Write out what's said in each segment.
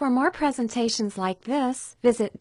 For more presentations like this, visit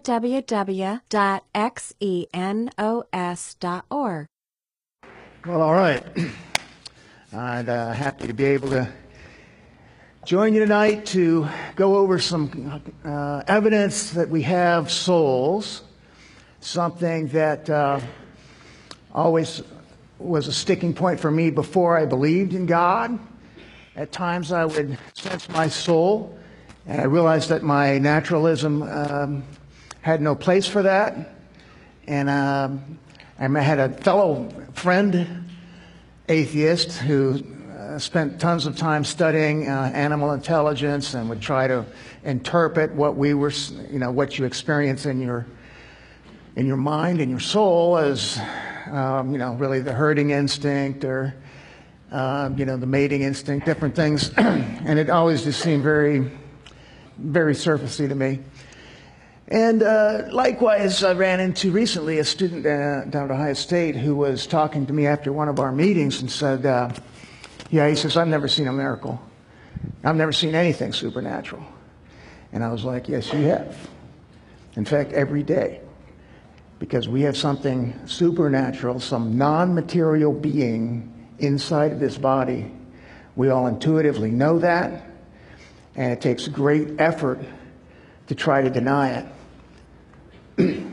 www.xenos.org. Well, all right. I'm happy to be able to join you tonight to go over some evidence that we have souls, something that always was a sticking point for me before I believed in God. At times I would sense my soul, and I realized that my naturalism had no place for that. And I had a fellow friend, atheist, who spent tons of time studying animal intelligence and would try to interpret what we were, what you experience in your mind and your soul as, really the herding instinct or, the mating instinct, different things. And it always just seemed very, very surfacey to me. And likewise, I ran into recently a student down at Ohio State who was talking to me after one of our meetings and said, he says, I've never seen a miracle. I've never seen anything supernatural. And I was like, yes, you have. In fact, every day. Because we have something supernatural, some non-material being inside of this body. We all intuitively know that. And it takes great effort to try to deny it.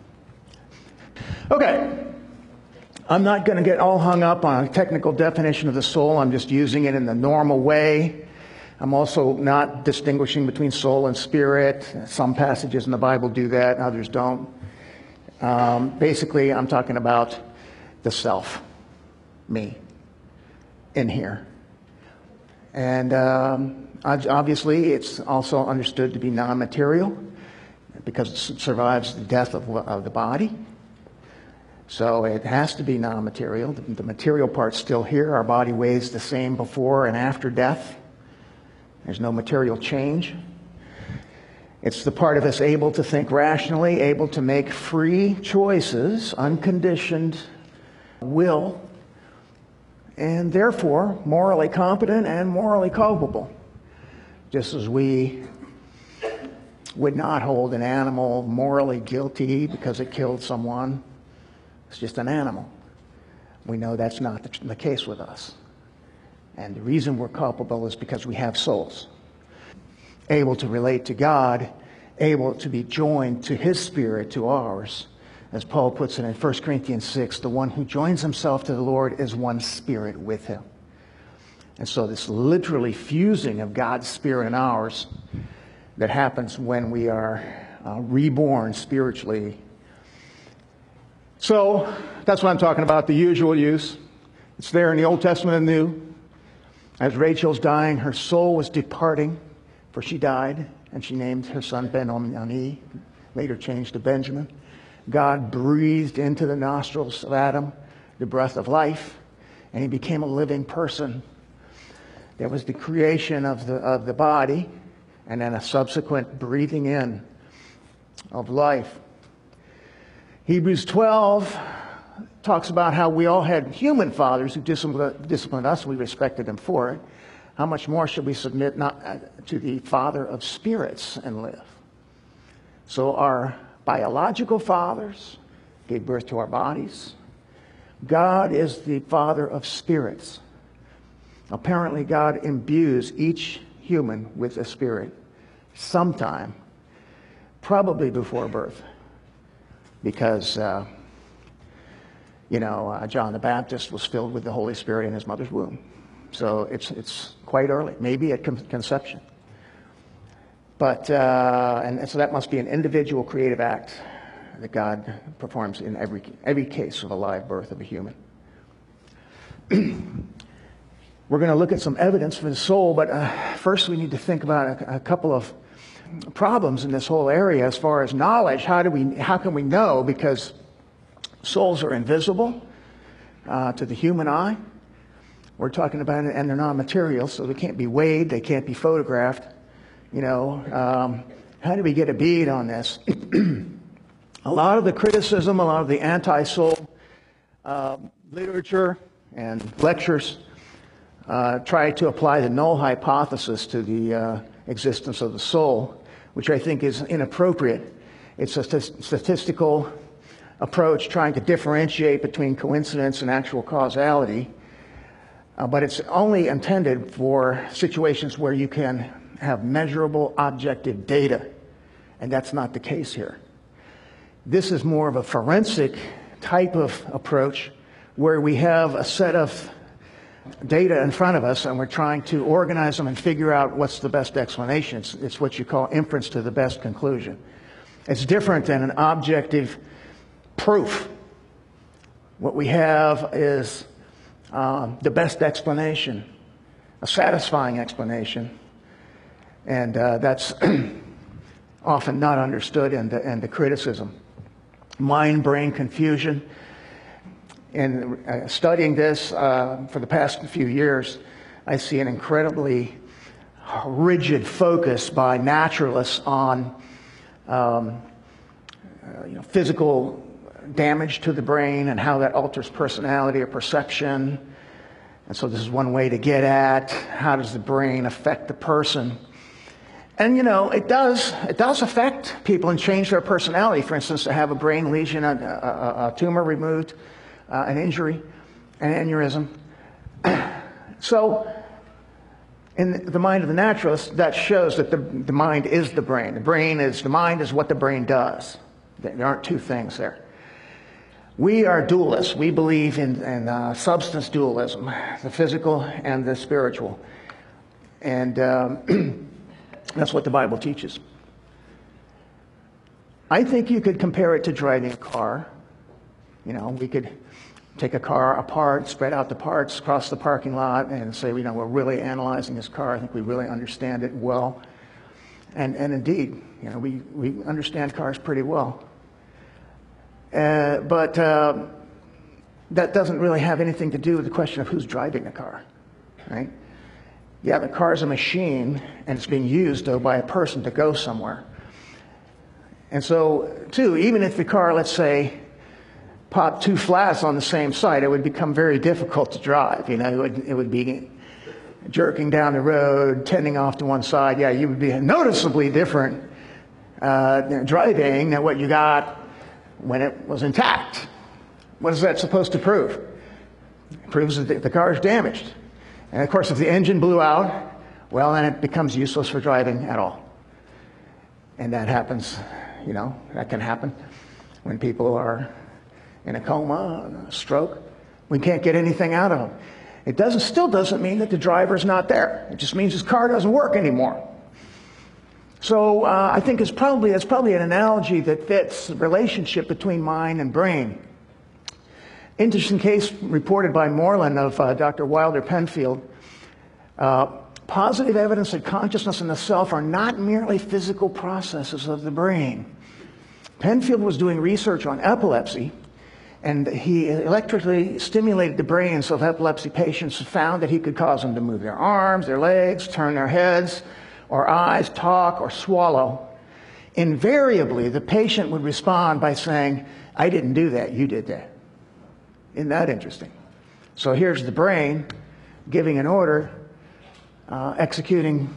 Okay. I'm not going to get all hung up on a technical definition of the soul. I'm just using it in the normal way. I'm also not distinguishing between soul and spirit. Some passages in the Bible do that, others don't. Basically, I'm talking about the self, me, in here. And obviously, it's also understood to be non-material because it survives the death of the body. So it has to be non-material. The material part's still here. Our body weighs the same before and after death. There's no material change. It's the part of us able to think rationally, able to make free choices, unconditioned will, and therefore morally competent and morally culpable. Just as we would not hold an animal morally guilty because it killed someone. It's just an animal. We know that's not the case with us. And the reason we're culpable is because we have souls. Able to relate to God, able to be joined to His Spirit, to ours. As Paul puts it in 1 Corinthians 6, the one who joins himself to the Lord is one spirit with Him. And so this literally fusing of God's Spirit and ours that happens when we are reborn spiritually. So that's what I'm talking about, the usual use. It's there in the Old Testament and New. As Rachel's dying, her soul was departing, for she died, and she named her son Ben-Oni, later changed to Benjamin. God breathed into the nostrils of Adam the breath of life, and he became a living person. There was the creation of the body, and then a subsequent breathing in of life. Hebrews 12 talks about how we all had human fathers who disciplined us. We respected them for it. How much more should we submit not to the Father of spirits and live? So our biological fathers gave birth to our bodies. God is the Father of spirits. Apparently, God imbues each human with a spirit sometime, probably before birth. Because, John the Baptist was filled with the Holy Spirit in his mother's womb. So it's quite early, maybe at conception. But, and so that must be an individual creative act that God performs in every case of a live birth of a human. We're going to look at some evidence for the soul, but first we need to think about a couple of problems in this whole area as far as knowledge. How can we know? Because souls are invisible to the human eye. We're talking about it, and they're non-material, so they can't be weighed, they can't be photographed. How do we get a bead on this? A lot of the criticism, a lot of the anti-soul literature and lectures try to apply the null hypothesis to the existence of the soul, which I think is inappropriate. It's a statistical approach trying to differentiate between coincidence and actual causality, but it's only intended for situations where you can have measurable objective data, and that's not the case here. This is more of a forensic type of approach where we have a set of data in front of us and we're trying to organize them and figure out what's the best explanation. It's what you call inference to the best conclusion. It's different than an objective proof. What we have is the best explanation, a satisfying explanation, and that's often not understood in the criticism. Mind-brain confusion. In studying this for the past few years, I see an incredibly rigid focus by naturalists on physical damage to the brain and how that alters personality or perception. And so this is one way to get at how does the brain affect the person. And it does affect people and change their personality. For instance, to have a brain lesion, a tumor removed, an injury, an aneurysm. So in the mind of the naturalist, that shows that the mind is the brain. The mind is what the brain does. There aren't two things there. We are dualists. We believe in substance dualism, the physical and the spiritual. And that's what the Bible teaches. I think you could compare it to driving a car. We could take a car apart, spread out the parts, across the parking lot, and say, we're really analyzing this car. I think we really understand it well. And indeed, we understand cars pretty well. But that doesn't really have anything to do with the question of who's driving the car, right? Yeah, the car's a machine, and it's being used, though, by a person to go somewhere. And so, too, even if the car, let's say, popped two flats on the same side, it would become very difficult to drive. It would be jerking down the road, tending off to one side. Yeah, you would be noticeably different driving than what you got when it was intact. What is that supposed to prove? It proves that the car is damaged. And of course, if the engine blew out, well, then it becomes useless for driving at all. And that happens, that can happen when people are in a coma, a stroke. We can't get anything out of them. It still doesn't mean that the driver's not there. It just means his car doesn't work anymore. So I think it's probably an analogy that fits the relationship between mind and brain. Interesting case reported by Moreland of Dr. Wilder Penfield. Positive evidence that consciousness and the self are not merely physical processes of the brain. Penfield was doing research on epilepsy, and he electrically stimulated the brains of epilepsy patients and found that he could cause them to move their arms, their legs, turn their heads or eyes, talk or swallow. Invariably, the patient would respond by saying, "I didn't do that, you did that." Isn't that interesting? So here's the brain giving an order, executing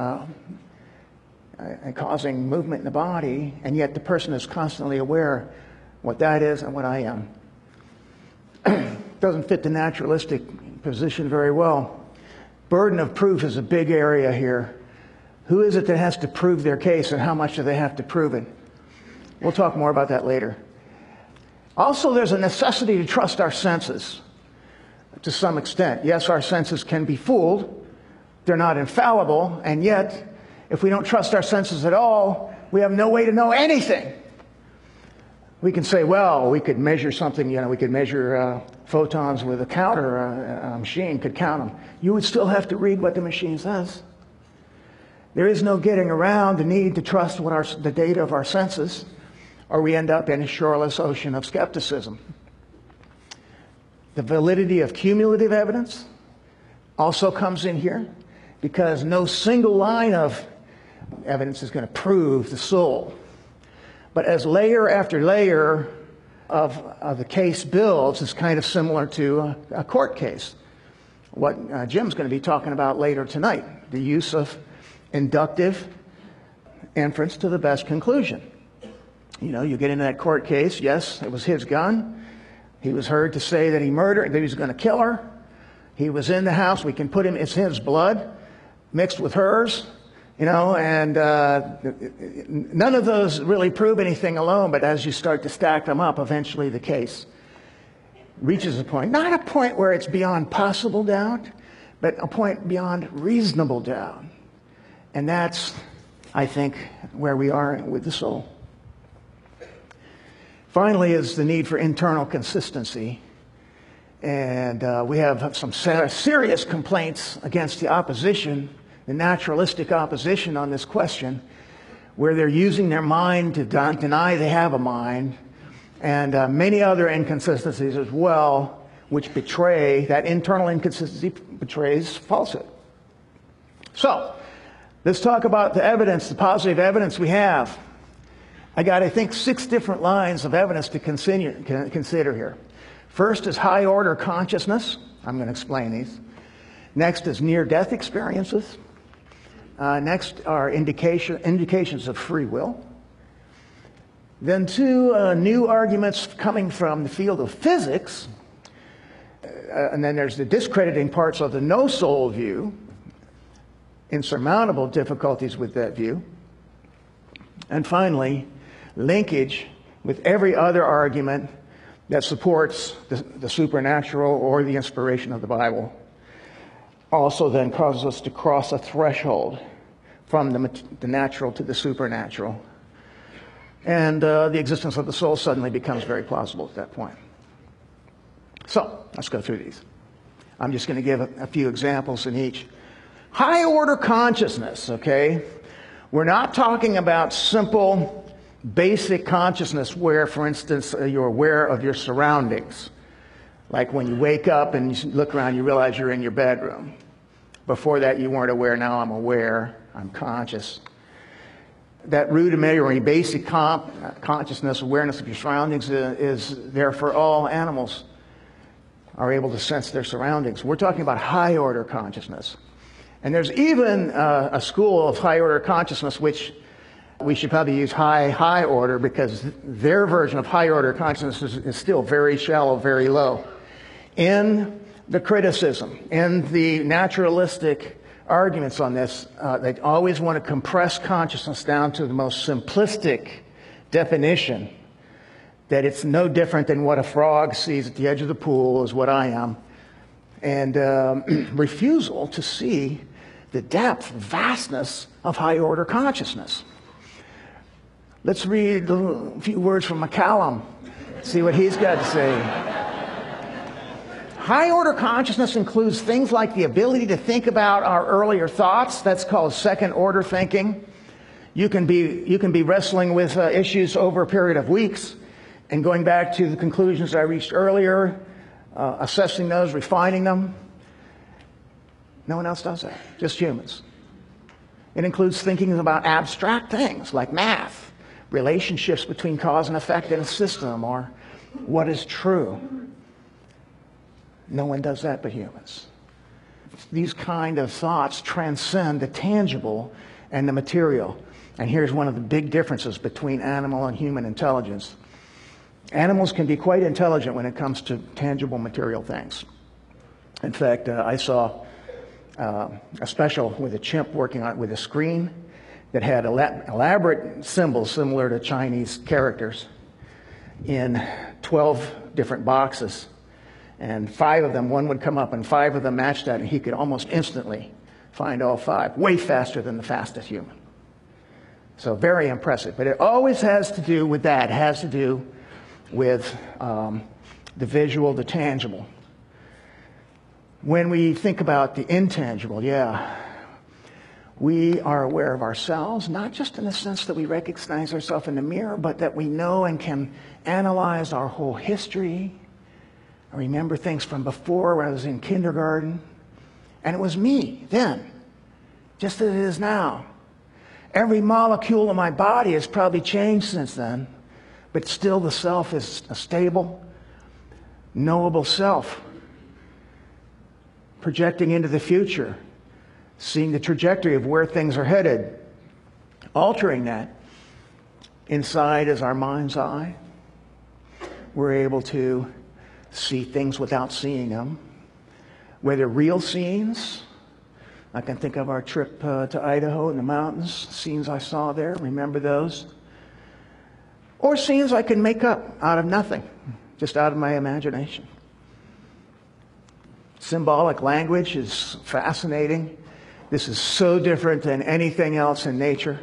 and causing movement in the body, and yet the person is constantly aware what that is and what I am. Doesn't fit the naturalistic position very well. Burden of proof is a big area here. Who is it that has to prove their case, and how much do they have to prove it? We'll talk more about that later. Also, there's a necessity to trust our senses to some extent. Yes, our senses can be fooled. They're not infallible, and yet, if we don't trust our senses at all, we have no way to know anything. We can say, well, we could measure something, we could measure photons with a counter, a machine could count them. You would still have to read what the machine says. There is no getting around the need to trust the data of our senses, or we end up in a shoreless ocean of skepticism. The validity of cumulative evidence also comes in here, because no single line of evidence is going to prove the soul. But as layer after layer of the case builds, it's kind of similar to a court case. What Jim's going to be talking about later tonight, the use of inductive inference to the best conclusion. You know, you get into that court case, yes, it was his gun. He was heard to say that he murdered, that he was going to kill her. He was in the house. We can put him, it's his blood mixed with hers, you know, and none of those really prove anything alone, but as you start to stack them up, eventually the case reaches a point, not a point where it's beyond possible doubt, but a point beyond reasonable doubt. And that's, I think, where we are with the soul. Finally is the need for internal consistency. And we have some serious complaints against the opposition, the naturalistic opposition on this question, where they're using their mind to deny they have a mind, and many other inconsistencies as well, which betray, that internal inconsistency betrays falsehood. So, let's talk about the evidence, the positive evidence we have. I got, I think, 6 different lines of evidence to consider here. First is high order consciousness. I'm going to explain these. Next is near-death experiences. Next are indications of free will. Then 2 new arguments coming from the field of physics. And then there's the discrediting parts of the no-soul view. Insurmountable difficulties with that view. And finally, linkage with every other argument that supports the supernatural or the inspiration of the Bible. Also then causes us to cross a threshold from the natural to the supernatural. And the existence of the soul suddenly becomes very plausible at that point. So, let's go through these. I'm just going to give a few examples in each. High order consciousness, okay? We're not talking about simple, basic consciousness where, for instance, you're aware of your surroundings. Like when you wake up and you look around, you realize you're in your bedroom. Before that, you weren't aware. Now I'm aware. I'm conscious. That rudimentary, basic consciousness, awareness of your surroundings is there for all animals, are able to sense their surroundings. We're talking about high order consciousness. And there's even a school of high order consciousness, which we should probably use high order, because their version of high order consciousness is still very shallow, very low. In the criticism, in the naturalistic arguments on this, they always want to compress consciousness down to the most simplistic definition, that it's no different than what a frog sees at the edge of the pool is what I am, and refusal to see the depth, vastness of high order consciousness. Let's read a few words from McCallum, see what he's got to say. High order consciousness includes things like the ability to think about our earlier thoughts. That's called second order thinking. You can be wrestling with issues over a period of weeks and going back to the conclusions I reached earlier, assessing those, refining them. No one else does that, just humans. It includes thinking about abstract things like math, relationships between cause and effect in a system, or what is true. No one does that but humans. These kind of thoughts transcend the tangible and the material. And here's one of the big differences between animal and human intelligence. Animals can be quite intelligent when it comes to tangible material things. In fact, I saw a special with a chimp working on it with a screen that had elaborate symbols similar to Chinese characters in 12 different boxes. And 5 of them, one would come up and 5 of them matched that, and he could almost instantly find all 5, way faster than the fastest human. So very impressive. But it always has to do with that. It has to do with the visual, the tangible. When we think about the intangible, we are aware of ourselves, not just in the sense that we recognize ourselves in the mirror, but that we know and can analyze our whole history. I remember things from before when I was in kindergarten, and it was me then, just as it is now. Every molecule of my body has probably changed since then, but still the self is a stable, knowable self, projecting into the future, seeing the trajectory of where things are headed, altering that. Inside is our mind's eye. We're able to see things without seeing them. Whether real scenes, I can think of our trip to Idaho in the mountains, scenes I saw there, remember those? Or scenes I can make up out of nothing, just out of my imagination. Symbolic language is fascinating. This is so different than anything else in nature.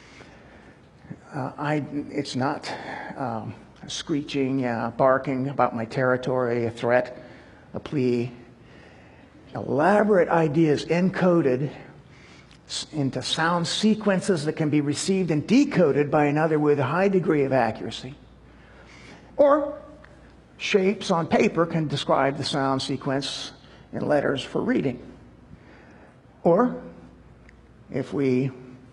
It's not screeching, barking about my territory, a threat, a plea. Elaborate ideas encoded into sound sequences that can be received and decoded by another with a high degree of accuracy. Or shapes on paper can describe the sound sequence in letters for reading. Or if we're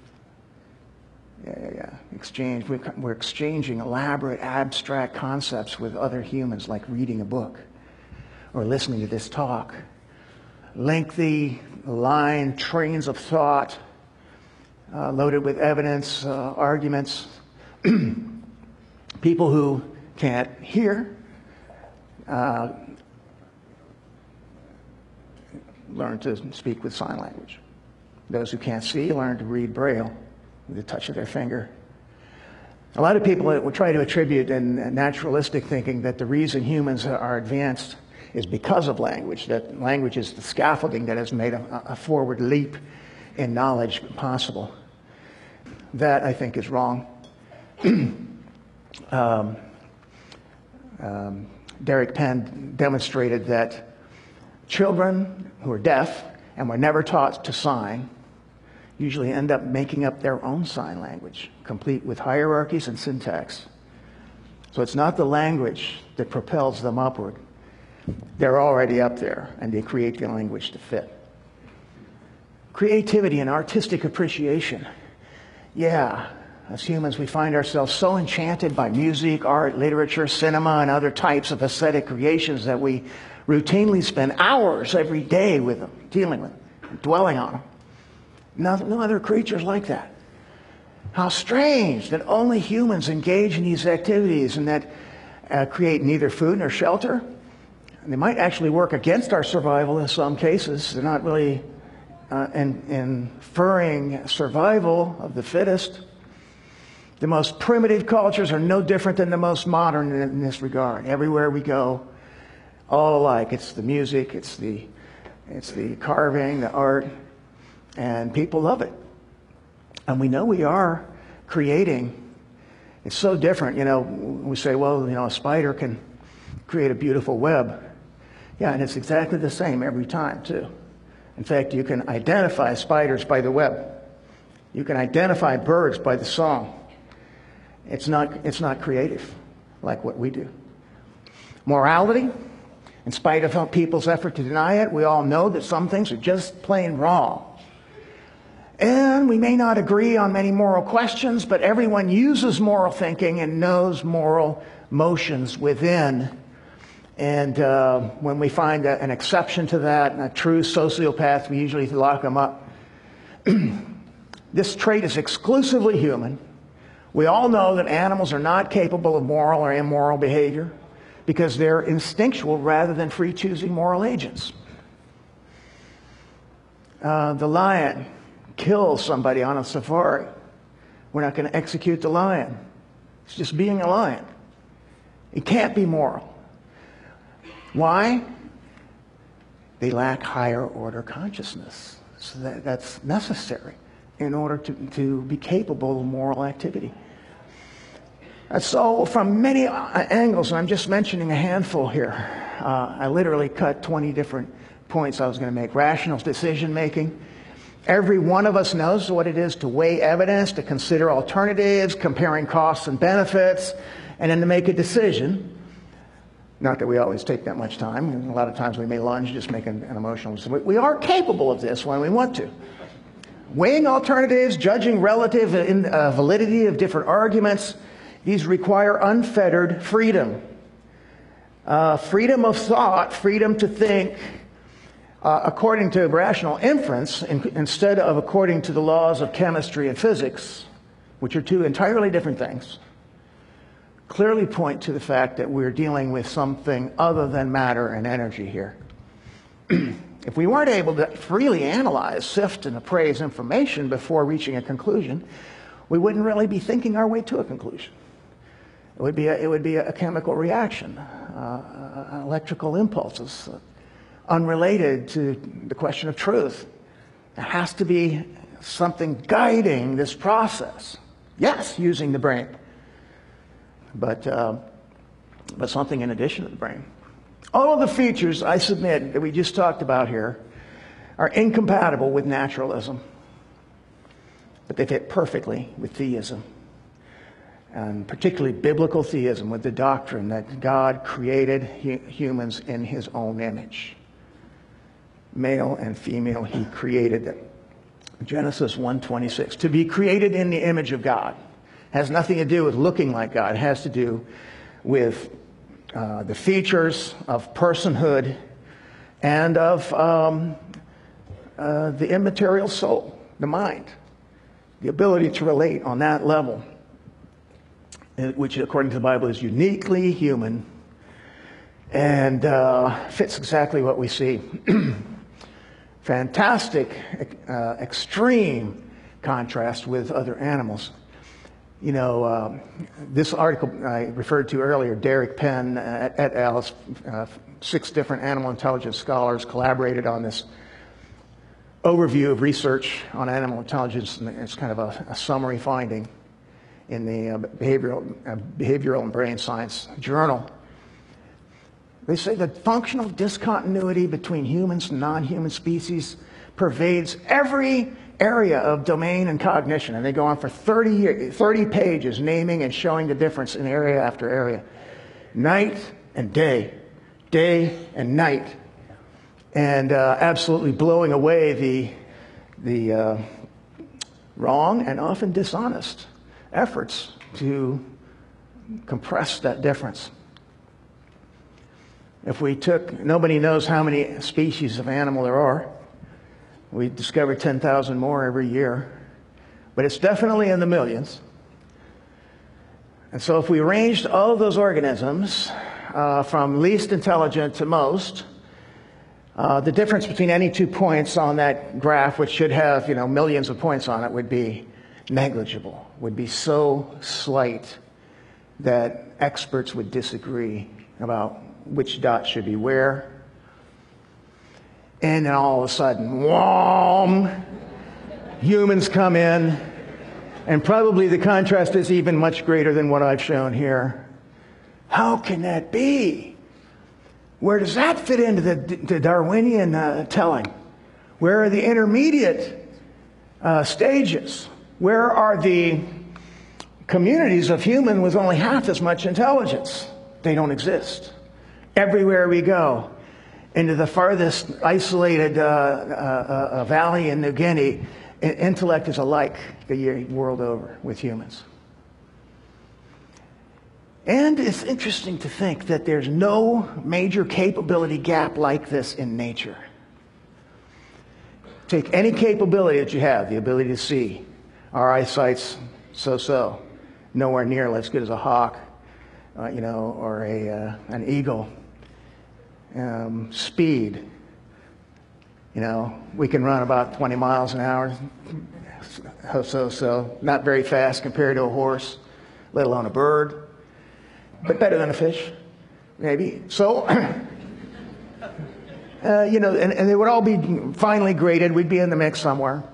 exchanging elaborate abstract concepts with other humans, like reading a book or listening to this talk. Lengthy line trains of thought, loaded with evidence, arguments. People who can't hear learn to speak with sign language. Those who can't see learn to read Braille with the touch of their finger. A lot of people will try to attribute in naturalistic thinking that the reason humans are advanced is because of language, that language is the scaffolding that has made a forward leap in knowledge possible. That, I think, is wrong. Derek Penn demonstrated that children who are deaf and were never taught to sign usually end up making up their own sign language, complete with hierarchies and syntax. So it's not the language that propels them upward. They're already up there, and they create the language to fit. Creativity and artistic appreciation. Yeah, as humans, we find ourselves so enchanted by music, art, literature, cinema, and other types of aesthetic creations that we routinely spend hours every day with them, dealing with them, dwelling on them. No other creatures like that. How strange that only humans engage in these activities and that create neither food nor shelter. And they might actually work against our survival in some cases. They're not really inferring survival of the fittest. The most primitive cultures are no different than the most modern in this regard. Everywhere we go, all alike. It's the music, it's the carving, the art, and people love it. And we know we are creating. It's so different. We say, well, a spider can create a beautiful web. Yeah, and it's exactly the same every time, too. In fact, you can identify spiders by the web. You can identify birds by the song. It's not creative like what we do. Morality, in spite of people's effort to deny it, we all know that some things are just plain wrong. And we may not agree on many moral questions, but everyone uses moral thinking and knows moral motions within. And when we find an exception to that, a true sociopath, we usually lock them up. This trait is exclusively human. We all know that animals are not capable of moral or immoral behavior because they're instinctual rather than free-choosing moral agents. The lion kills somebody on a safari. We're not going to execute the lion. It's just being a lion. It can't be moral. Why? They lack higher order consciousness. So that's necessary in order to be capable of moral activity. So from many angles, and I'm just mentioning a handful here, I literally cut 20 different points I was going to make. Rational decision making. Every one of us knows what it is to weigh evidence, to consider alternatives, comparing costs and benefits, and then to make a decision. Not that we always take that much time. A lot of times we may lunge just making an emotional decision. We are capable of this when we want to. Weighing alternatives, judging relative validity of different arguments, these require unfettered freedom. Freedom of thought, freedom to think, according to rational inference, instead of according to the laws of chemistry and physics, which are two entirely different things, clearly point to the fact that we're dealing with something other than matter and energy here. If we weren't able to freely analyze, sift, and appraise information before reaching a conclusion, we wouldn't really be thinking our way to a conclusion. It would be a chemical reaction, electrical impulses, unrelated to the question of truth. There has to be something guiding this process. Yes, using the brain, but something in addition to the brain. All of the features, I submit, that we just talked about here are incompatible with naturalism, but they fit perfectly with theism, and particularly biblical theism, with the doctrine that God created humans in his own image. Male and female, he created them. Genesis 1:26. To be created in the image of God has nothing to do with looking like God. It has to do with the features of personhood and of the immaterial soul, the mind, the ability to relate on that level, which according to the Bible is uniquely human and fits exactly what we see. Fantastic, extreme contrast with other animals. You know, this article I referred to earlier, Derek Penn et al., 6 different animal intelligence scholars collaborated on this overview of research on animal intelligence, and it's kind of a summary finding in the Behavioral and Brain Science Journal. They say that functional discontinuity between humans and non-human species pervades every area of domain and cognition. And they go on for 30 pages naming and showing the difference in area after area. Night and day. Day and night. And absolutely blowing away the wrong and often dishonest efforts to compress that difference. If we took, nobody knows how many species of animal there are. We discover 10,000 more every year, but it's definitely in the millions. And so if we arranged all of those organisms from least intelligent to most, the difference between any 2 points on that graph, which should have, you know, millions of points on it, would be negligible, would be so slight that experts would disagree about which dot should be where. And then all of a sudden, whom, humans come in, and probably the contrast is even much greater than what I've shown here. How can that be? Where does that fit into the Darwinian telling? Where are the intermediate stages? Where are the communities of human with only half as much intelligence? They don't exist. Everywhere we go, into the farthest isolated valley in New Guinea, intellect is alike the world over with humans. And it's interesting to think that there's no major capability gap like this in nature. Take any capability that you have, the ability to see. Our eyesight's so-so, nowhere near as good as a hawk, or an eagle. Speed, we can run about 20 miles an hour, so not very fast compared to a horse, let alone a bird, but better than a fish, maybe. So, and they would all be finely graded. We'd be in the mix somewhere.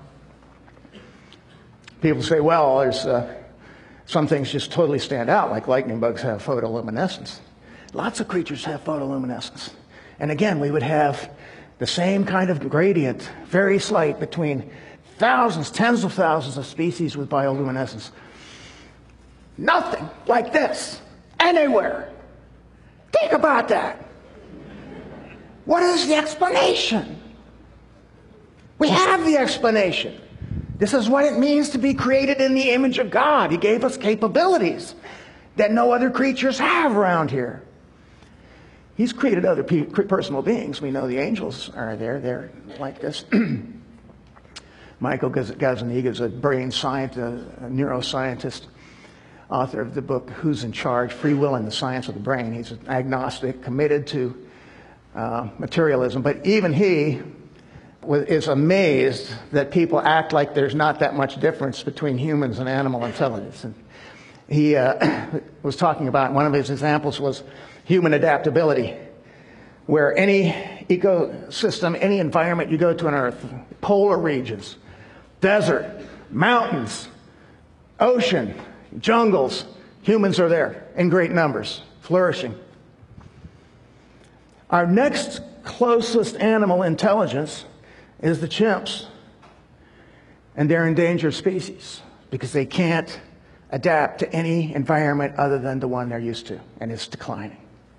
People say, well, there's some things just totally stand out, like lightning bugs have photoluminescence. Lots of creatures have photoluminescence. And again, we would have the same kind of gradient, very slight, between thousands, tens of thousands of species with bioluminescence. Nothing like this anywhere. Think about that. What is the explanation? We have the explanation. This is what it means to be created in the image of God. He gave us capabilities that no other creatures have around here. He's created other personal beings. We know the angels are there. They're like this. Michael Gazzaniga is a brain scientist, a neuroscientist, author of the book Who's in Charge? Free Will and the Science of the Brain. He's an agnostic, committed to materialism. But even he is amazed that people act like there's not that much difference between humans and animal intelligence. And he was talking about, one of his examples was human adaptability, where any ecosystem, any environment you go to on Earth, polar regions, desert, mountains, ocean, jungles, humans are there in great numbers, flourishing. Our next closest animal intelligence is the chimps, and they're endangered species because they can't adapt to any environment other than the one they're used to, and it's declining.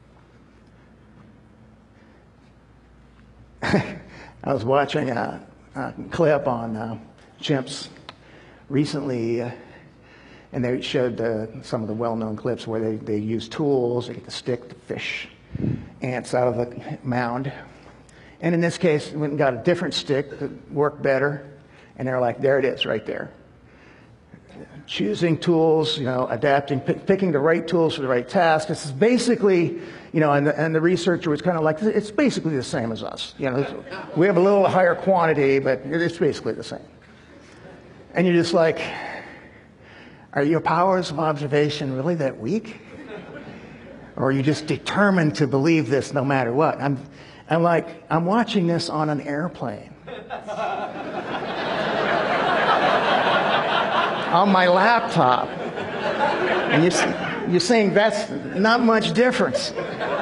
I was watching a clip on chimps recently, and they showed some of the well-known clips where they use tools, they get the stick to fish ants out of the mound. And in this case, we went and got a different stick that worked better, and they're like, there it is, right there. Choosing tools, adapting, picking the right tools for the right task. This is basically, and the researcher was kind of like, it's basically the same as us. We have a little higher quantity, but it's basically the same. And you're just like, are your powers of observation really that weak? Or are you just determined to believe this no matter what? I'm watching this on an airplane. On my laptop. And you're saying that's not much difference.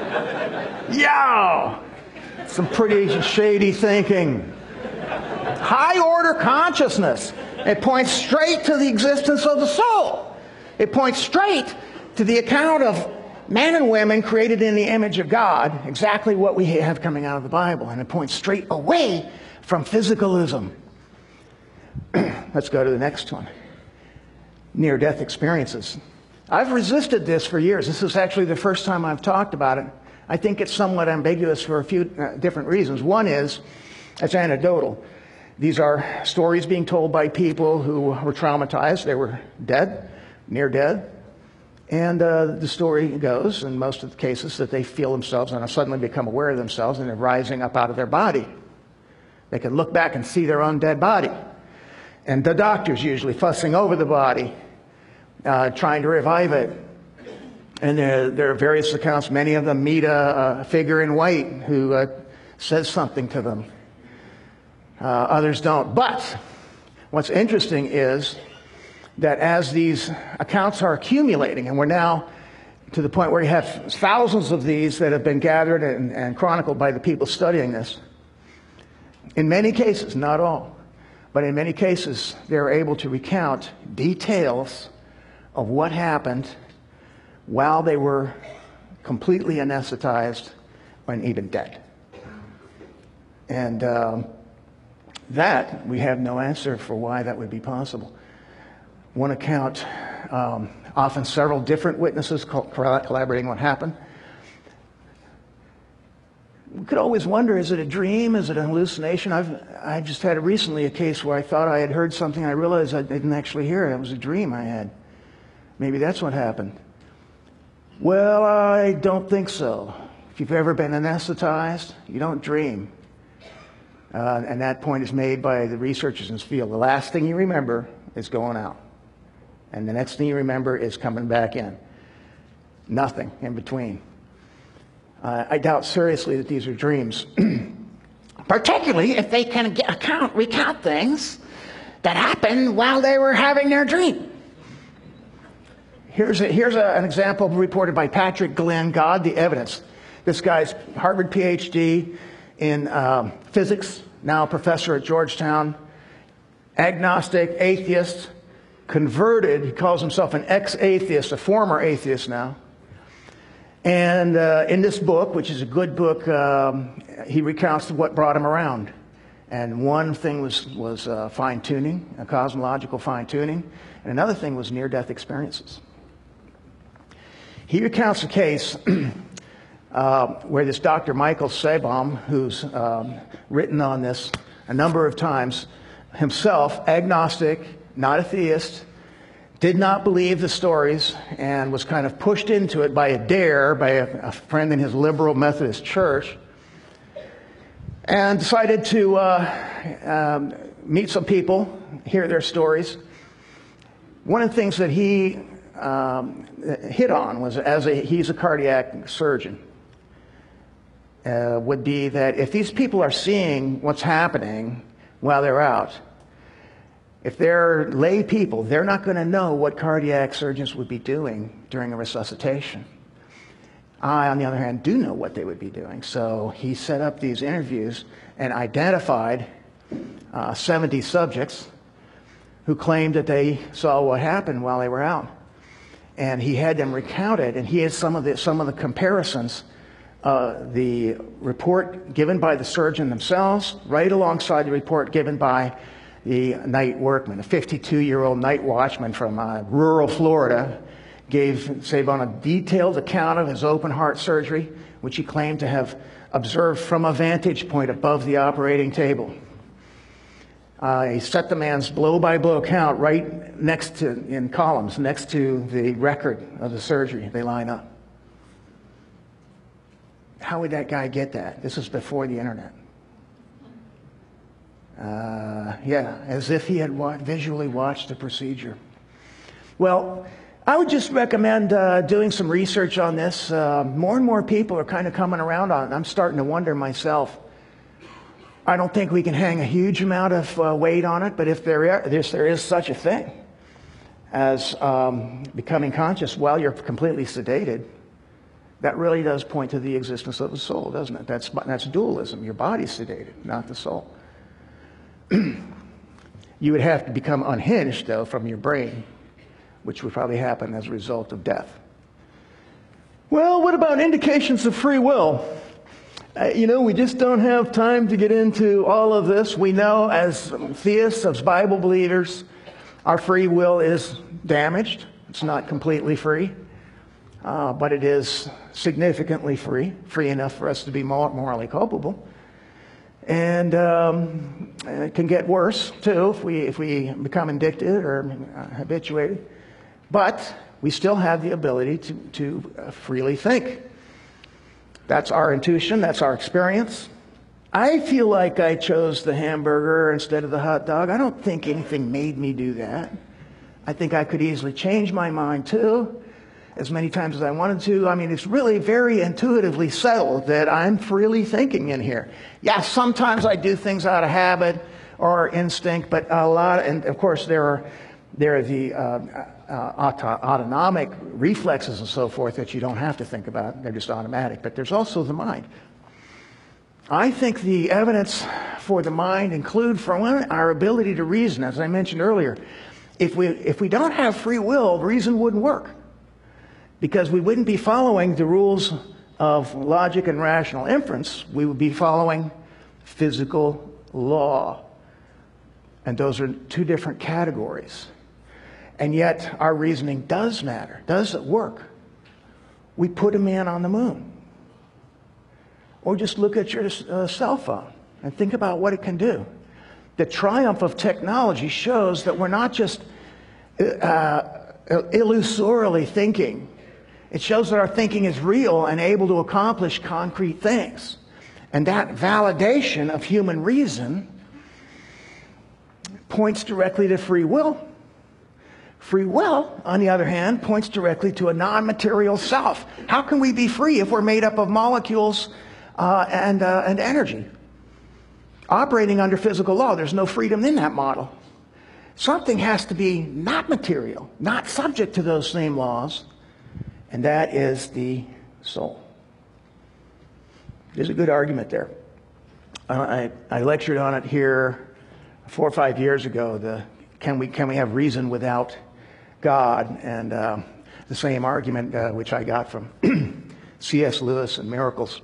Yow! Some pretty shady thinking. High order consciousness. It points straight to the existence of the soul. It points straight to the account of men and women created in the image of God, exactly what we have coming out of the Bible. And it points straight away from physicalism. Let's go to the next one. Near-death experiences. I've resisted this for years. This is actually the first time I've talked about it. I think it's somewhat ambiguous for a few different reasons. One is, it's anecdotal. These are stories being told by people who were traumatized. They were dead, near dead. And the story goes, in most of the cases, that they feel themselves and suddenly become aware of themselves, and they're rising up out of their body. They can look back and see their own dead body. And the doctor's usually fussing over the body, trying to revive it. And there are various accounts. Many of them meet a figure in white who says something to them. Others don't. But what's interesting is that as these accounts are accumulating, and we're now to the point where you have thousands of these that have been gathered and chronicled by the people studying this, in many cases, not all, but in many cases, they're able to recount details of what happened while they were completely anesthetized and even dead. And that, we have no answer for why that would be possible. One account, often several different witnesses collaborating on what happened. We could always wonder, is it a dream? Is it a hallucination? I just had recently a case where I thought I had heard something. I realized I didn't actually hear it. It was a dream I had. Maybe that's what happened. Well, I don't think so. If you've ever been anesthetized, you don't dream. And that point is made by the researchers in this field. The last thing you remember is going out. And the next thing you remember is coming back in. Nothing in between. I doubt seriously that these are dreams. Particularly if they can recount things that happened while they were having their dream. Here's an example reported by Patrick Glenn, God, the Evidence. This guy's Harvard PhD in physics, now a professor at Georgetown, agnostic, atheist, converted. He calls himself an ex-atheist, a former atheist now. And in this book, which is a good book, he recounts what brought him around. And one thing was fine-tuning, a cosmological fine-tuning, and another thing was near-death experiences. He recounts a case where this Dr. Michael Sabom, who's written on this a number of times, himself agnostic, not a theist, did not believe the stories and was kind of pushed into it by a dare by a friend in his liberal Methodist church, and decided to meet some people, hear their stories. One of the things that he hit on was, he's a cardiac surgeon, would be that if these people are seeing what's happening while they're out, if they're lay people, they're not going to know what cardiac surgeons would be doing during a resuscitation. I, on the other hand, do know what they would be doing. So he set up these interviews and identified 70 subjects who claimed that they saw what happened while they were out. And he had them recounted, and he had some of the comparisons, the report given by the surgeon themselves, right alongside the report given by the night workman. A 52-year-old night watchman from rural Florida gave Sabon a detailed account of his open heart surgery, which he claimed to have observed from a vantage point above the operating table. He set the man's blow-by-blow account right next to, in columns, next to the record of the surgery. They line up. How would that guy get that? This is before the internet. As if he had visually watched the procedure. Well, I would just recommend doing some research on this. More and more people are kind of coming around on it. I'm starting to wonder myself. I don't think we can hang a huge amount of weight on it, but if there is such a thing as becoming conscious while you're completely sedated, that really does point to the existence of the soul, doesn't it? That's dualism. Your body's sedated, not the soul. You would have to become unhinged, though, from your brain, which would probably happen as a result of death. Well, what about indications of free will? We just don't have time to get into all of this. We know as theists, as Bible believers, our free will is damaged. It's not completely free, but it is significantly free enough for us to be morally culpable. And it can get worse, too, if we become addicted or habituated. But we still have the ability to freely think. That's our intuition. That's our experience. I feel like I chose the hamburger instead of the hot dog. I don't think anything made me do that. I think I could easily change my mind, too, as many times as I wanted to. I mean, it's really very intuitively settled that I'm freely thinking in here. Yeah, sometimes I do things out of habit or instinct, but a lot, and of course there are the autonomic reflexes and so forth that you don't have to think about. They're just automatic. But there's also the mind. I think the evidence for the mind include, for one, our ability to reason. As I mentioned earlier, if we don't have free will, reason wouldn't work, because we wouldn't be following the rules of logic and rational inference. We would be following physical law. And those are two different categories. And yet our reasoning does matter. Does it work? We put a man on the moon. Or just look at your cell phone and think about what it can do. The triumph of technology shows that we're not just illusorily thinking. It shows that our thinking is real and able to accomplish concrete things. And that validation of human reason points directly to free will. Free will, on the other hand, points directly to a non-material self. How can we be free if we're made up of molecules and energy? Operating under physical law, there's no freedom in that model. Something has to be not material, not subject to those same laws, and that is the soul. There's a good argument there. I lectured on it here 4 or 5 years ago. Can we have reason without God? And the same argument which I got from C.S. Lewis and Miracles.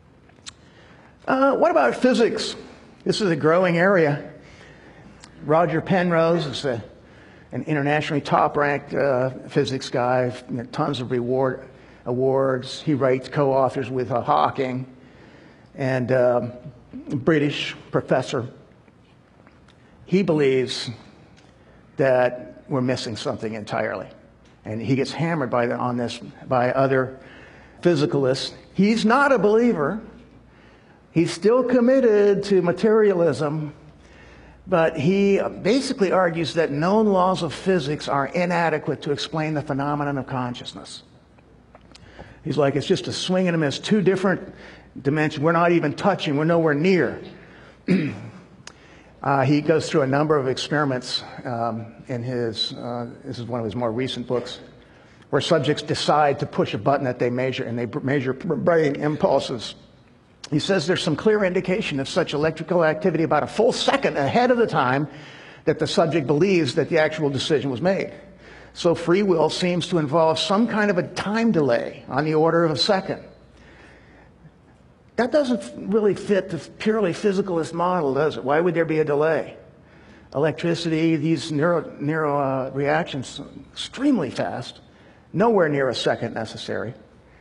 What about physics? This is a growing area. Roger Penrose is an internationally top-ranked physics guy, tons of awards. He writes, co-authors with Hawking, and British professor. He believes that we're missing something entirely. And he gets hammered on this by other physicalists. He's not a believer. He's still committed to materialism, but he basically argues that known laws of physics are inadequate to explain the phenomenon of consciousness. He's like, it's just a swing and a miss, two different dimensions. We're not even touching. We're nowhere near. He goes through a number of experiments in his, this is one of his more recent books, where subjects decide to push a button that they measure, and they measure brain impulses. He says there's some clear indication of such electrical activity about a full second ahead of the time that the subject believes that the actual decision was made. So free will seems to involve some kind of a time delay on the order of a second. That doesn't really fit the purely physicalist model, does it? Why would there be a delay? Electricity, these neuro reactions, extremely fast, nowhere near a second necessary.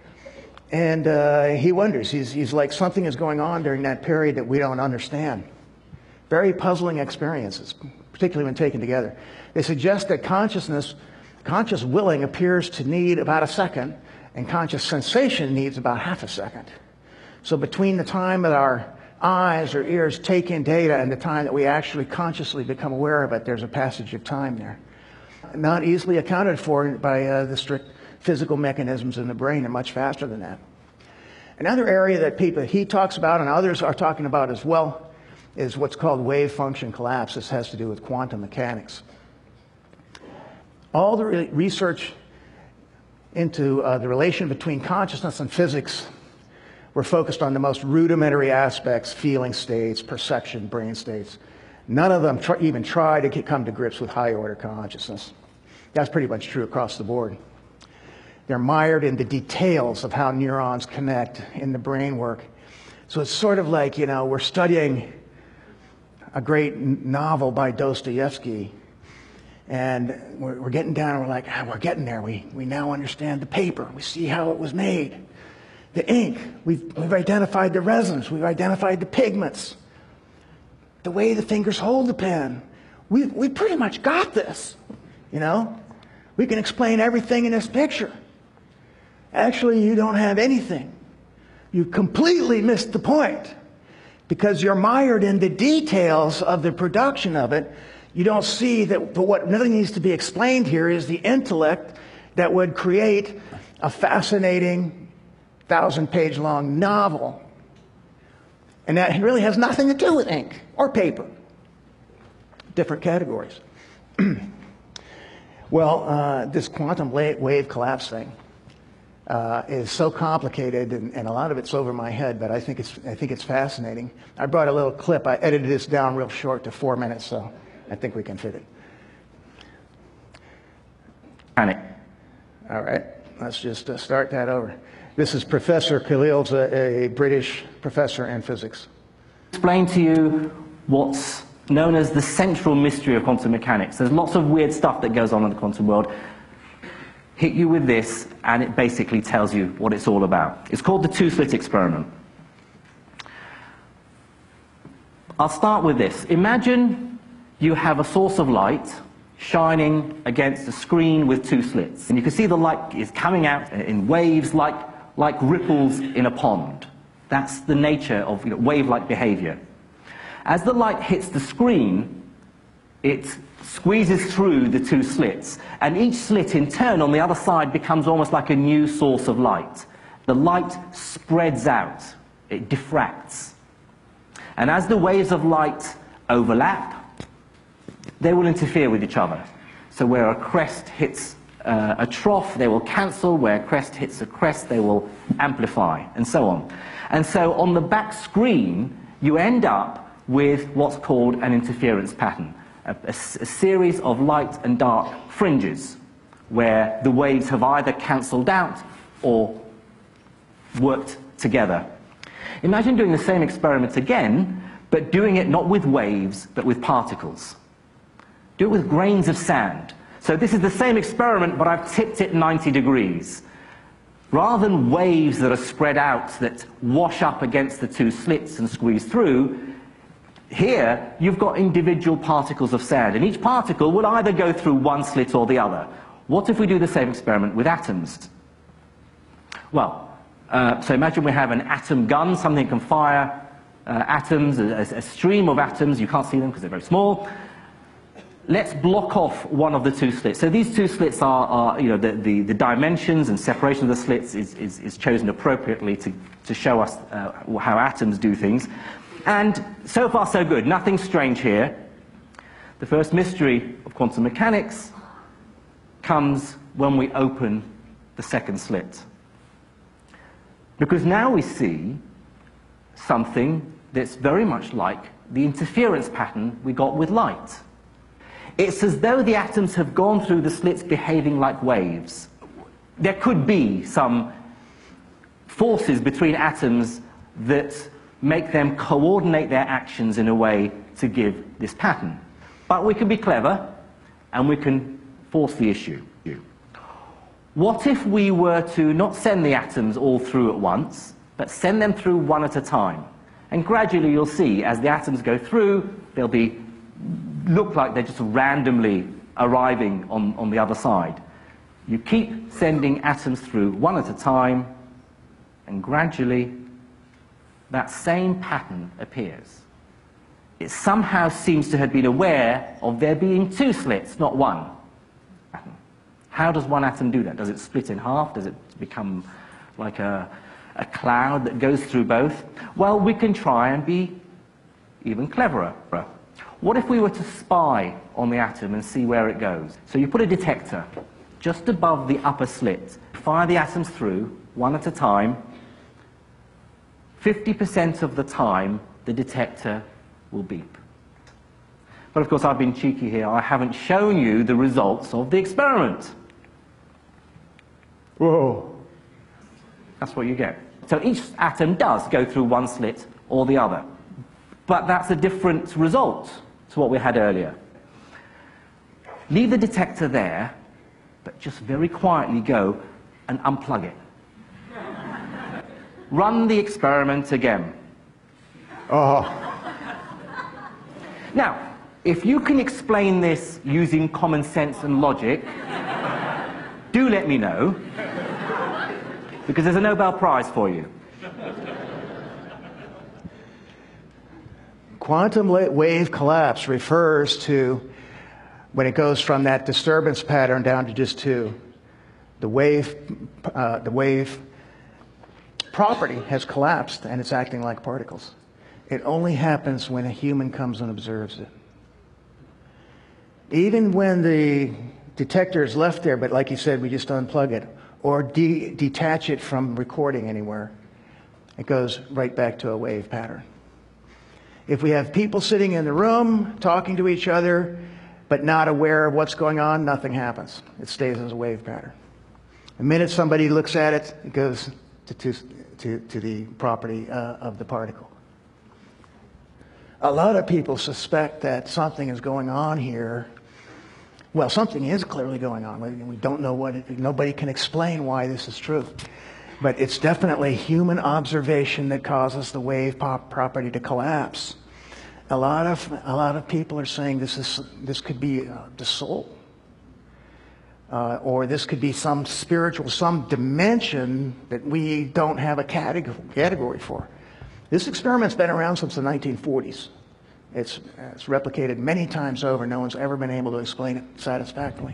And he wonders, he's like, something is going on during that period that we don't understand. Very puzzling experiences, particularly when taken together. They suggest that conscious willing appears to need about a second, and conscious sensation needs about half a second. So between the time that our eyes or ears take in data and the time that we actually consciously become aware of it, there's a passage of time there. Not easily accounted for by the strict physical mechanisms in the brain. They're much faster than that. Another area that he talks about and others are talking about as well is what's called wave function collapse. This has to do with quantum mechanics. All the research into the relation between consciousness and physics were focused on the most rudimentary aspects, feeling states, perception, brain states. None of them even try to come to grips with high order consciousness. That's pretty much true across the board. They're mired in the details of how neurons connect in the brain work. So it's sort of like, we're studying a great novel by Dostoevsky, and we're getting down and we're like, we're getting there. We now understand the paper. We see how it was made. The ink, we've identified the resins, we've identified the pigments, the way the fingers hold the pen. We pretty much got this, We can explain everything in this picture. Actually, you don't have anything. You completely missed the point because you're mired in the details of the production of it. You don't see that what really needs to be explained here is the intellect that would create a fascinating 1,000-page long novel. And that really has nothing to do with ink or paper. Different categories. Well, this quantum wave collapse thing is so complicated, and a lot of it's over my head, but I think it's fascinating. I brought a little clip. I edited this down real short to 4 minutes, so I think we can fit it. Panic. All right, let's just start that over. This is Professor Khalil's a British professor in physics. Explain to you what's known as the central mystery of quantum mechanics. There's lots of weird stuff that goes on in the quantum world. Hit you with this, and it basically tells you what it's all about. It's called the two-slit experiment. I'll start with this. Imagine you have a source of light shining against a screen with two slits. And you can see the light is coming out in waves like ripples in a pond. That's the nature of wave-like behavior. As the light hits the screen, it squeezes through the two slits, and each slit in turn on the other side becomes almost like a new source of light. The light spreads out, it diffracts. And as the waves of light overlap, they will interfere with each other. So where a crest hits a trough, they will cancel. Where a crest hits a crest, they will amplify, and so on. And so on the back screen, you end up with what's called an interference pattern, a series of light and dark fringes, where the waves have either cancelled out or worked together. Imagine doing the same experiment again, but doing it not with waves, but with particles. Do it with grains of sand. So this is the same experiment, but I've tipped it 90 degrees. Rather than waves that are spread out that wash up against the two slits and squeeze through, here you've got individual particles of sand, and each particle will either go through one slit or the other. What if we do the same experiment with atoms? Well, so imagine we have an atom gun, something that can fire atoms, a stream of atoms. You can't see them because they're very small. Let's block off one of the two slits. So these two slits are the dimensions and separation of the slits is chosen appropriately to show us how atoms do things. And so far so good, nothing strange here. The first mystery of quantum mechanics comes when we open the second slit. Because now we see something that's very much like the interference pattern we got with light. It's as though the atoms have gone through the slits behaving like waves. There could be some forces between atoms that make them coordinate their actions in a way to give this pattern. But we can be clever, and we can force the issue. What if we were to not send the atoms all through at once, but send them through one at a time? And gradually you'll see, as the atoms go through, they'll look like they're just randomly arriving on the other side. You keep sending atoms through one at a time, and gradually that same pattern appears. It somehow seems to have been aware of there being two slits, not one. How does one atom do that? Does it split in half? Does it become like a cloud that goes through both? Well, we can try and be even cleverer. What if we were to spy on the atom and see where it goes? So you put a detector just above the upper slit, fire the atoms through, one at a time. 50% of the time, the detector will beep. But of course, I've been cheeky here. I haven't shown you the results of the experiment. Whoa. That's what you get. So each atom does go through one slit or the other. But that's a different result to what we had earlier. Leave the detector there, but just very quietly go and unplug it. Run the experiment again. Oh. Now, if you can explain this using common sense and logic, do let me know, because there's a Nobel Prize for you. Quantum wave collapse refers to when it goes from that disturbance pattern down to just two. The wave property has collapsed and it's acting like particles. It only happens when a human comes and observes it. Even when the detector is left there, but like you said, we just unplug it or detach it from recording anywhere, it goes right back to a wave pattern. If we have people sitting in the room talking to each other but not aware of what's going on, nothing happens. It stays as a wave pattern. The minute somebody looks at it, it goes to the property of the particle. A lot of people suspect that something is going on here. Well, something is clearly going on. We don't know what nobody can explain why this is true. But it's definitely human observation that causes the wave property to collapse. A lot of people are saying this could be the soul. Or this could be some spiritual, some dimension that we don't have a category for. This experiment's been around since the 1940s. It's replicated many times over. No one's ever been able to explain it satisfactorily.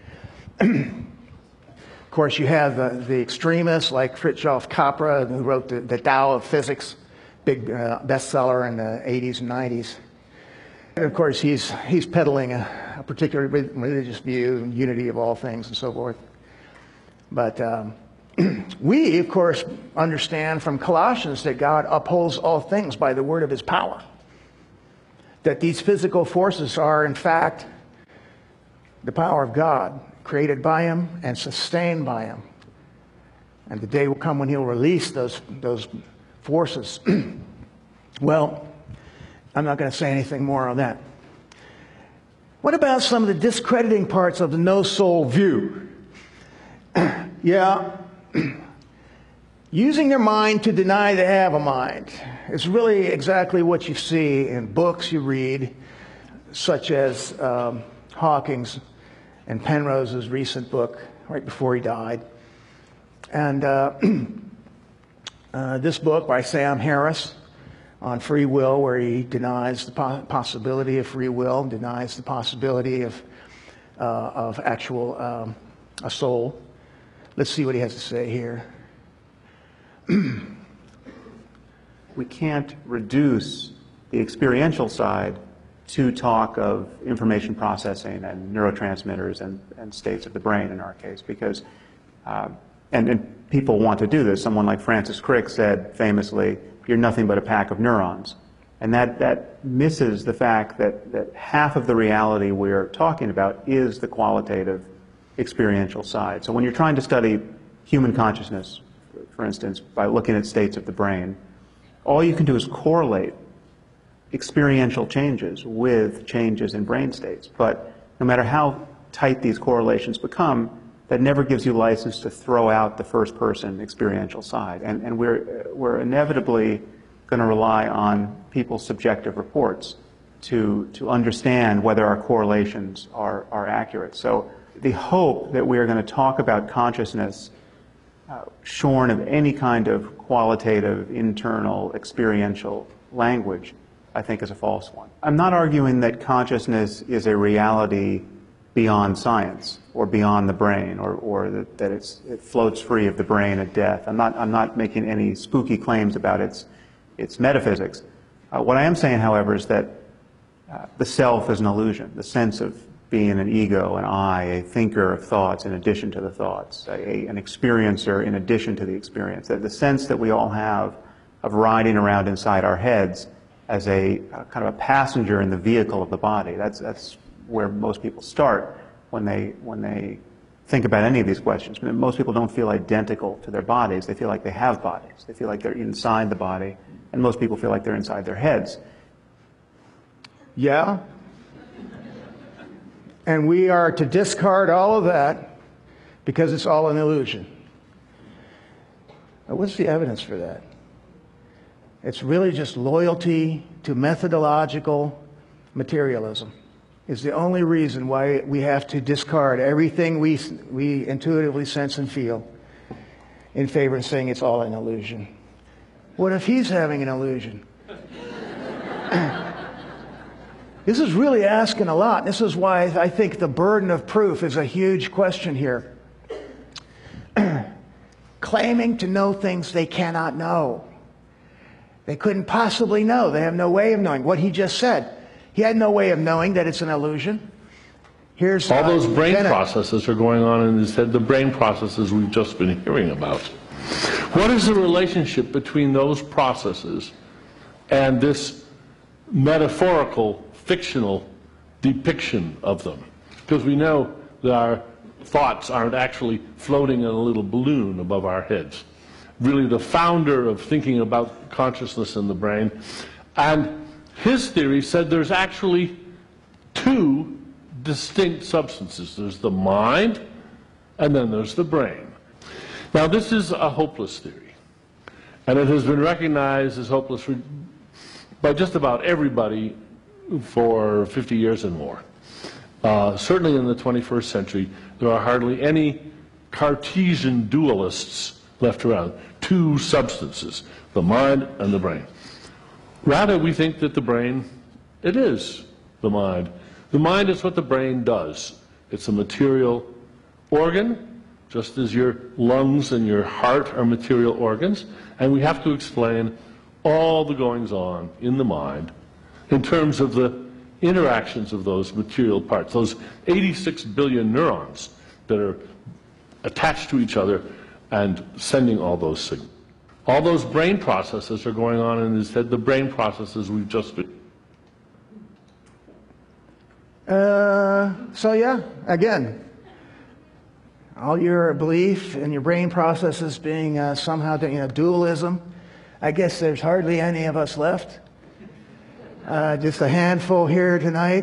Of course, you have the extremists like Fritjof Capra, who wrote the Tao of Physics, big bestseller in the 80s and 90s. And of course, he's peddling a particular religious view, unity of all things and so forth. But we, of course, understand from Colossians that God upholds all things by the word of his power. That these physical forces are, in fact, the power of God, created by him and sustained by him. And the day will come when he'll release those forces. Well, I'm not going to say anything more on that. What about some of the discrediting parts of the no-soul view? Yeah, using their mind to deny they have a mind. It's really exactly what you see in books you read, such as Hawking's and Penrose's recent book right before he died. And this book by Sam Harris on free will, where he denies the possibility of free will, denies the possibility of actual a soul. Let's see what he has to say here. We can't reduce the experiential side to talk of information processing and neurotransmitters and states of the brain in our case, because and people want to do this. Someone like Francis Crick said famously, "You're nothing but a pack of neurons." And that misses the fact that half of the reality we're talking about is the qualitative experiential side. So when you're trying to study human consciousness, for instance, by looking at states of the brain, all you can do is correlate experiential changes with changes in brain states. But no matter how tight these correlations become, that never gives you license to throw out the first-person experiential side. And we're inevitably going to rely on people's subjective reports to understand whether our correlations are accurate. So the hope that we are going to talk about consciousness shorn of any kind of qualitative, internal, experiential language, I think is a false one. I'm not arguing that consciousness is a reality beyond science or beyond the brain, or that it floats free of the brain at death. I'm not making any spooky claims about its metaphysics. What I am saying, however, is that the self is an illusion, the sense of being an ego, an I, a thinker of thoughts in addition to the thoughts, an experiencer in addition to the experience. That the sense that we all have of riding around inside our heads as a kind of a passenger in the vehicle of the body. That's where most people start when they think about any of these questions. Most people don't feel identical to their bodies. They feel like they have bodies. They feel like they're inside the body, and most people feel like they're inside their heads. Yeah. And we are to discard all of that because it's all an illusion. Now, what's the evidence for that? It's really just loyalty to methodological materialism. Is the only reason why we have to discard everything we intuitively sense and feel in favor of saying it's all an illusion. What if he's having an illusion? This is really asking a lot. This is why I think the burden of proof is a huge question here. Claiming to know things they cannot know. They couldn't possibly know. They have no way of knowing. What he just said. He had no way of knowing that it's an illusion. Here's all those brain Bennett. processes are going on in his head, the brain processes we've just been hearing about. What is the relationship between those processes and this metaphorical, fictional depiction of them? Because we know that our thoughts aren't actually floating in a little balloon above our heads. Really the founder of thinking about consciousness in the brain, and his theory said there's actually two distinct substances. There's the mind, and then there's the brain. Now, this is a hopeless theory, and it has been recognized as hopeless by just about everybody for 50 years and more. Certainly in the 21st century, there are hardly any Cartesian dualists left around. Two substances, the mind and the brain. Rather, we think that the brain, it is the mind. The mind is what the brain does. It's a material organ, just as your lungs and your heart are material organs, and we have to explain all the goings-on in the mind in terms of the interactions of those material parts, those 86 billion neurons that are attached to each other and sending all those signals. All those brain processes are going on in his head, the brain processes we've just been. So yeah, again, all your belief in your brain processes being somehow dualism, I guess there's hardly any of us left. Just a handful here tonight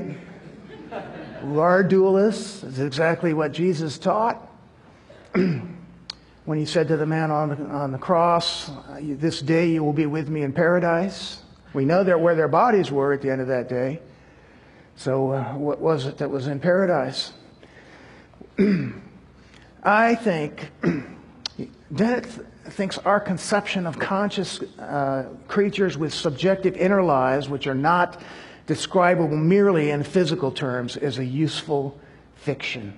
who are dualists. It's exactly what Jesus taught. when he said to the man on the cross, "This day you will be with me in paradise." We know where their bodies were at the end of that day. So what was it that was in paradise? I think Dennett thinks our conception of conscious creatures with subjective inner lives, which are not describable merely in physical terms, is a useful fiction.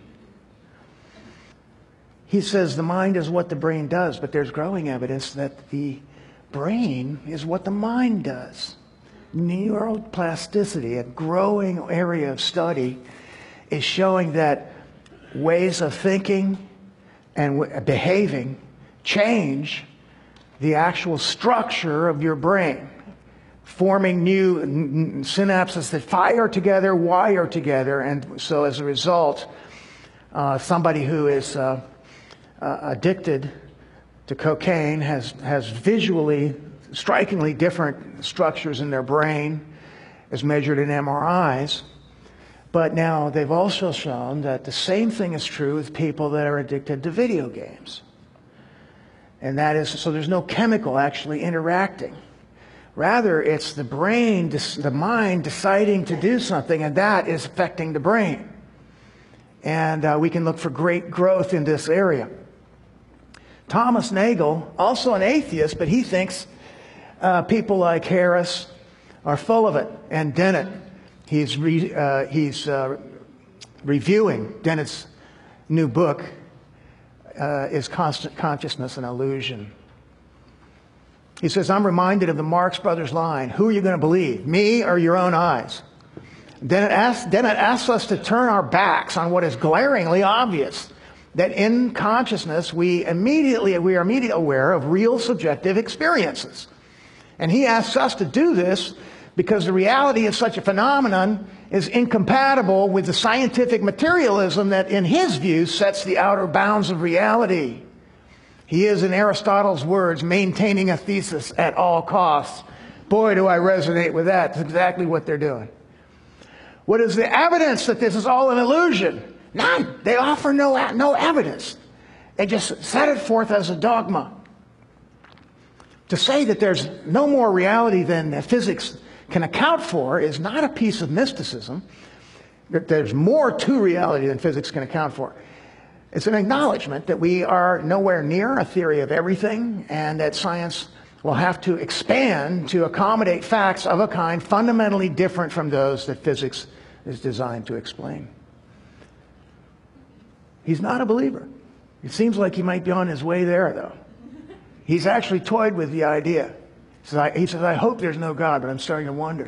He says the mind is what the brain does, but there's growing evidence that the brain is what the mind does. Neuroplasticity, a growing area of study, is showing that ways of thinking and behaving change the actual structure of your brain, forming new synapses that fire together, wire together, and so as a result, somebody who is addicted to cocaine has visually, strikingly different structures in their brain as measured in MRIs. But now they've also shown that the same thing is true with people that are addicted to video games. And that is, so there's no chemical actually interacting. Rather, it's the brain, the mind deciding to do something, and that is affecting the brain. And we can look for great growth in this area. Thomas Nagel, also an atheist, but he thinks people like Harris are full of it. And Dennett, he's reviewing Dennett's new book, Is Constant Consciousness an Illusion? He says, I'm reminded of the Marx Brothers line, who are you going to believe, me or your own eyes? Dennett asks us to turn our backs on what is glaringly obvious, that in consciousness we are immediately aware of real subjective experiences. And he asks us to do this because the reality of such a phenomenon is incompatible with the scientific materialism that, in his view, sets the outer bounds of reality. He is, in Aristotle's words, maintaining a thesis at all costs. Boy, do I resonate with that. That's exactly what they're doing. What is the evidence that this is all an illusion? None. They offer no evidence. They just set it forth as a dogma. To say that there's no more reality than physics can account for is not a piece of mysticism. That there's more to reality than physics can account for. It's an acknowledgement that we are nowhere near a theory of everything, and that science will have to expand to accommodate facts of a kind fundamentally different from those that physics is designed to explain. He's not a believer. It seems like he might be on his way there, though. He's actually toyed with the idea. He says, I hope there's no God, but I'm starting to wonder.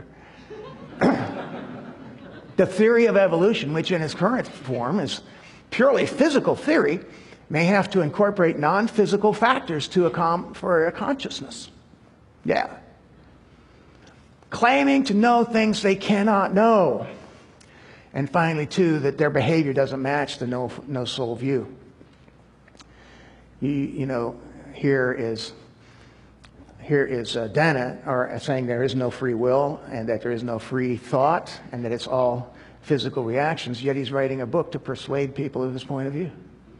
The theory of evolution, which in its current form is purely physical theory, may have to incorporate non-physical factors for a consciousness. Yeah. Claiming to know things they cannot know. And finally, too, that their behavior doesn't match the no-soul view. You know, here is Dennett saying there is no free will and that there is no free thought and that it's all physical reactions, yet he's writing a book to persuade people of his point of view.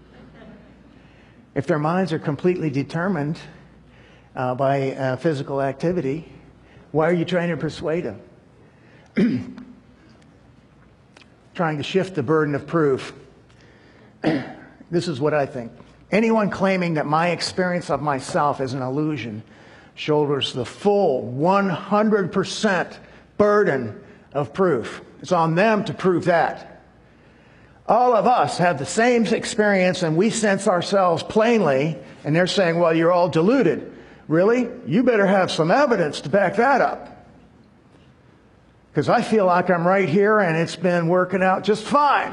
If their minds are completely determined by physical activity, why are you trying to persuade them? Trying to shift the burden of proof. This is what I think. Anyone claiming that my experience of myself is an illusion shoulders the full 100% burden of proof. It's on them to prove that. All of us have the same experience and we sense ourselves plainly, and they're saying, well, you're all deluded. Really? You better have some evidence to back that up. Because I feel like I'm right here and it's been working out just fine.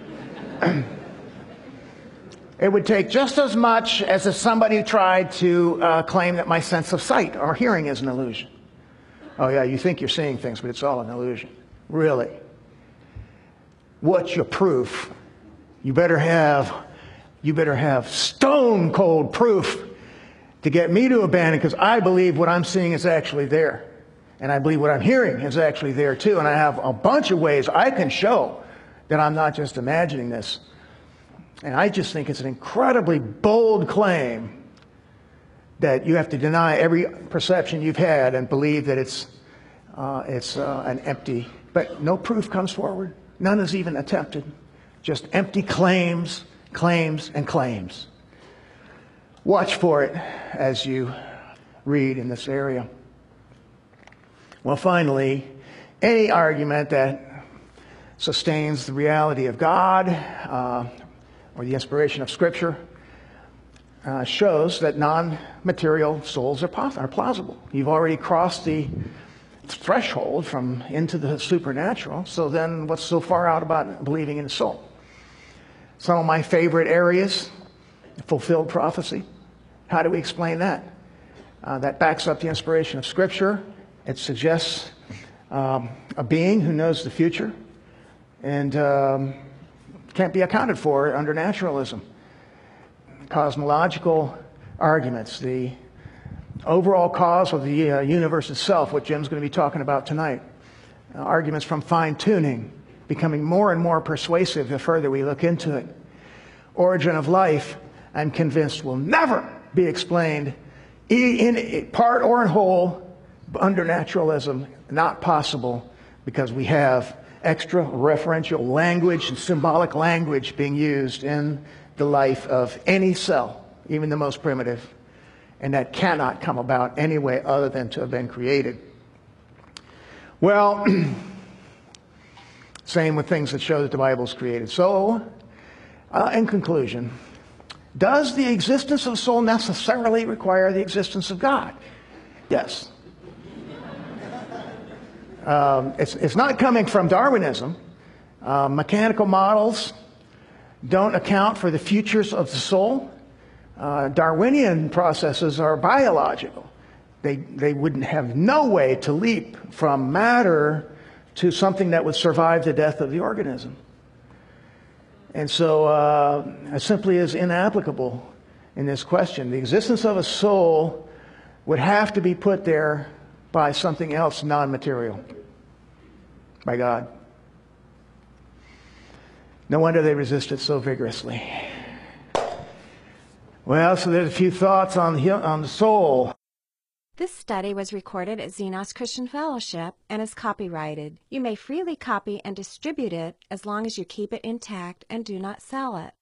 It would take just as much as if somebody tried to claim that my sense of sight or hearing is an illusion. Oh yeah, you think you're seeing things, but it's all an illusion. Really? What's your proof? You better have stone cold proof to get me to abandon, because I believe what I'm seeing is actually there. And I believe what I'm hearing is actually there too. And I have a bunch of ways I can show that I'm not just imagining this. And I just think it's an incredibly bold claim that you have to deny every perception you've had and believe that it's an empty, but no proof comes forward. None is even attempted. Just empty claims, claims, and claims. Watch for it as you read in this area. Well, finally, any argument that sustains the reality of God or the inspiration of Scripture shows that non-material souls are plausible. You've already crossed the threshold from into the supernatural, so then what's so far out about believing in the soul? Some of my favorite areas, fulfilled prophecy. How do we explain that? That backs up the inspiration of Scripture. It suggests a being who knows the future and can't be accounted for under naturalism. Cosmological arguments, the overall cause of the universe itself, what Jim's going to be talking about tonight. Arguments from fine-tuning, becoming more and more persuasive the further we look into it. Origin of life, I'm convinced, will never be explained in part or in whole under naturalism. Not possible, because we have extra referential language and symbolic language being used in the life of any cell, even the most primitive. And that cannot come about any way other than to have been created. Well, same with things that show that the Bible's created. So, in conclusion, does the existence of the soul necessarily require the existence of God? Yes. It's not coming from Darwinism. Mechanical models don't account for the futures of the soul. Darwinian processes are biological. They wouldn't have no way to leap from matter to something that would survive the death of the organism. And so it simply is inapplicable in this question. The existence of a soul would have to be put there by something else non-material, by God. No wonder they resisted so vigorously. Well, so there's a few thoughts on the soul. This study was recorded at Xenos Christian Fellowship and is copyrighted. You may freely copy and distribute it as long as you keep it intact and do not sell it.